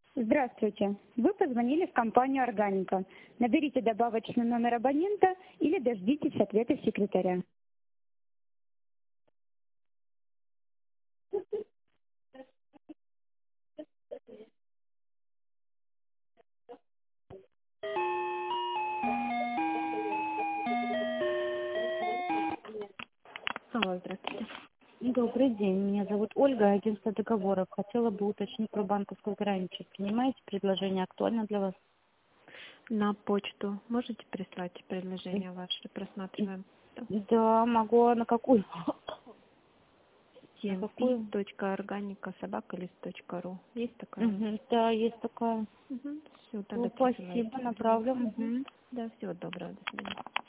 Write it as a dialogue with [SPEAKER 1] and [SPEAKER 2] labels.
[SPEAKER 1] Здравствуйте. Вы позвонили в компанию «Органика». Наберите добавочный номер абонента или дождитесь ответа секретаря.
[SPEAKER 2] Алло, здравствуйте.
[SPEAKER 3] Добрый день, меня зовут Ольга, агентство договоров. Хотела бы уточнить про банковскую гарантию. Принимаете предложение, актуально для вас?
[SPEAKER 2] На почту можете прислать предложение ваше? Просматриваем.
[SPEAKER 3] Да, могу. А на какую? На какую?
[SPEAKER 2] tmp.organica@list.ru. Есть такая?
[SPEAKER 3] Да, есть такая.
[SPEAKER 2] Все, тогда
[SPEAKER 3] Ну,
[SPEAKER 2] присылайте.
[SPEAKER 3] спасибо, направлю.
[SPEAKER 2] Да, всего доброго, до свидания.